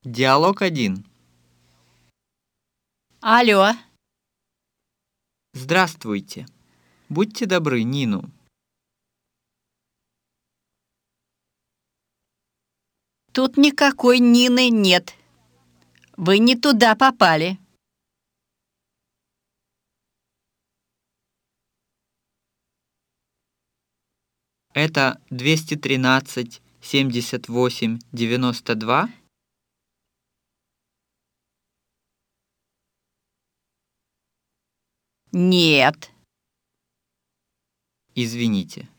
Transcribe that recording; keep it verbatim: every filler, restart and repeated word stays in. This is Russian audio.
Диалог один. Алло, Здравствуйте. Будьте добры, Нину. тут никакой Нины нет. Вы не туда попали. Это двести тринадцать семьдесят восемь девяносто два? Нет. Извините.